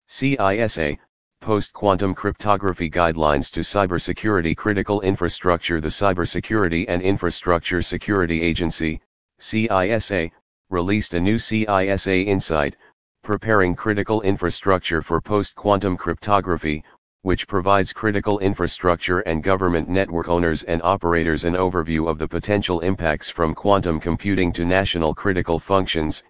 CISA, Post-Quantum Cryptography Guidelines to Cybersecurity Critical Infrastructure. The Cybersecurity and Infrastructure Security Agency, CISA, released a new CISA Insight, Preparing Critical Infrastructure for Post-Quantum Cryptography, which provides critical infrastructure and government network owners and operators an overview of the potential impacts from quantum computing to national critical functions,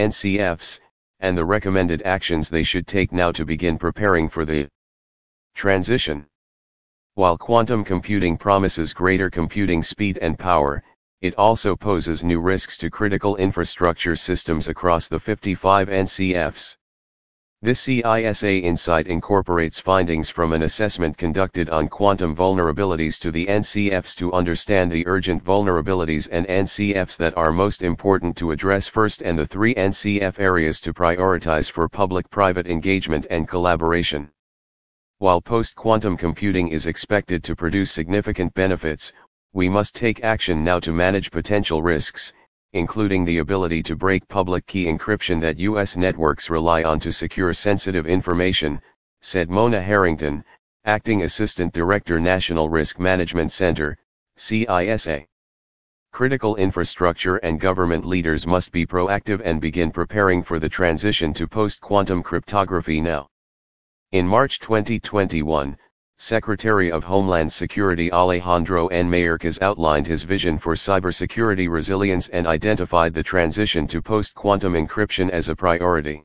NCFs, and the recommended actions they should take now to begin preparing for the transition. While quantum computing promises greater computing speed and power, it also poses new risks to critical infrastructure systems across the 55 NCFs. This CISA Insight incorporates findings from an assessment conducted on quantum vulnerabilities to the NCFs to understand the urgent vulnerabilities and NCFs that are most important to address first and the 3 NCF areas to prioritize for public-private engagement and collaboration. While post-quantum computing is expected to produce significant benefits, we must take action now to manage potential risks, including the ability to break public key encryption that U.S. networks rely on to secure sensitive information, said Mona Harrington, Acting Assistant Director, National Risk Management Center, CISA. Critical infrastructure and government leaders must be proactive and begin preparing for the transition to post-quantum cryptography now. In March 2021, Secretary of Homeland Security Alejandro N. Mayorkas outlined his vision for cybersecurity resilience and identified the transition to post-quantum encryption as a priority.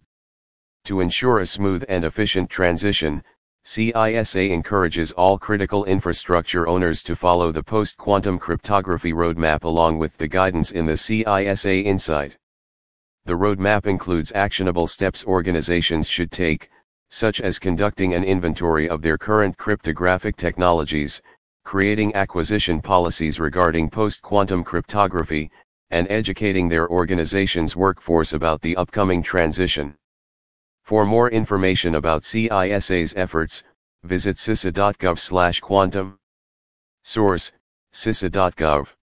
To ensure a smooth and efficient transition, CISA encourages all critical infrastructure owners to follow the post-quantum cryptography roadmap along with the guidance in the CISA Insight. The roadmap includes actionable steps organizations should take, such as conducting an inventory of their current cryptographic technologies, creating acquisition policies regarding post-quantum cryptography, and educating their organization's workforce about the upcoming transition. For more information about CISA's efforts, visit cisa.gov/quantum. Source: cisa.gov.